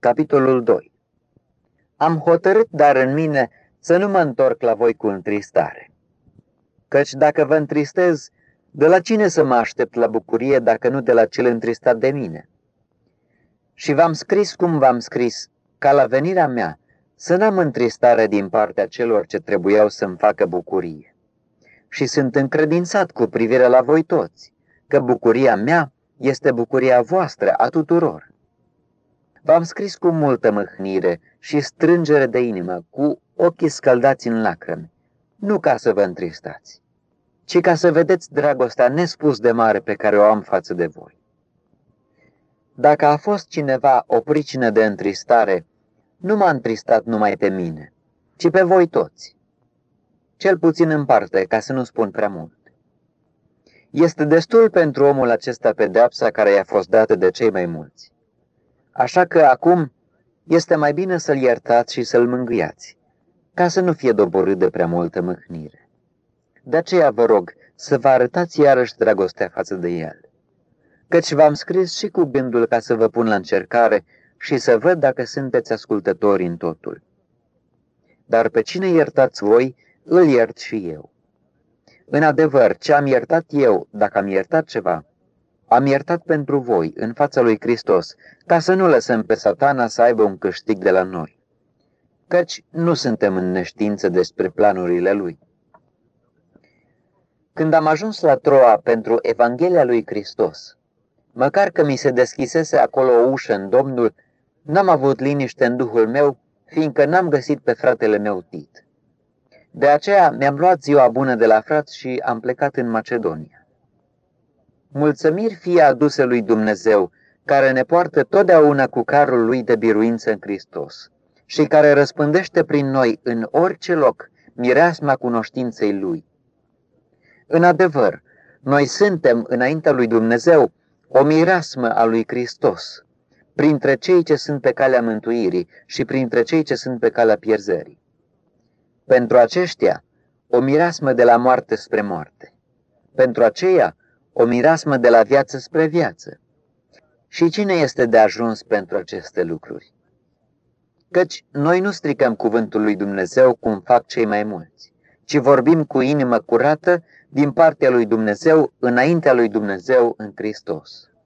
capitolul 2. Am hotărât dar în mine să nu mă întorc la voi cu întristare. Căci dacă vă întristez, de la cine să mă aștept la bucurie dacă nu de la cel întristat de mine? Și v-am scris cum v-am scris, ca la venirea mea să n-am întristare din partea celor ce trebuiau să-mi facă bucurie. Și sunt încredințat cu privire la voi toți, că bucuria mea este bucuria voastră a tuturor. V-am scris cu multă mâhnire și strângere de inimă, cu ochii scăldați în lacrimi, nu ca să vă întristați, ci ca să vedeți dragostea nespus de mare pe care o am față de voi. Dacă a fost cineva o pricină de întristare, nu m-a întristat numai pe mine, ci pe voi toți. Cel puțin în parte, ca să nu spun prea mult. Este destul pentru omul acesta pedeapsa care i-a fost dată de cei mai mulți. Așa că acum este mai bine să-l iertați și să-l mângâiați, ca să nu fie doborât de prea multă mâhnire. De aceea vă rog să vă arătați iarăși dragostea față de el. Căci v-am scris și cu gândul ca să vă pun la încercare și să văd dacă sunteți ascultători în totul. Dar pe cine iertați voi, îl iert și eu. În adevăr, ce am iertat eu, dacă am iertat ceva, am iertat pentru voi, în fața lui Hristos, ca să nu lăsăm pe Satana să aibă un câștig de la noi. Căci nu suntem în neștiință despre planurile lui. Când am ajuns la Troa pentru Evanghelia lui Hristos, măcar că mi se deschisese acolo o ușă în Domnul, n-am avut liniște în duhul meu, fiindcă n-am găsit pe fratele meu Tit. De aceea mi-am luat ziua bună de la frați și am plecat în Macedonia. Mulțumiri fie aduse lui Dumnezeu, care ne poartă totdeauna cu carul lui de biruință în Hristos și care răspândește prin noi în orice loc mireasma cunoștinței lui. În adevăr, noi suntem înaintea lui Dumnezeu o mireasmă a lui Hristos, printre cei ce sunt pe calea mântuirii și printre cei ce sunt pe calea pierzării. Pentru aceștia, o mireasmă de la moarte spre moarte. Pentru aceia, o mireasmă de la viață spre viață. Și cine este de ajuns pentru aceste lucruri? Căci noi nu stricăm cuvântul lui Dumnezeu cum fac cei mai mulți, ci vorbim cu inimă curată din partea lui Dumnezeu, înaintea lui Dumnezeu în Hristos.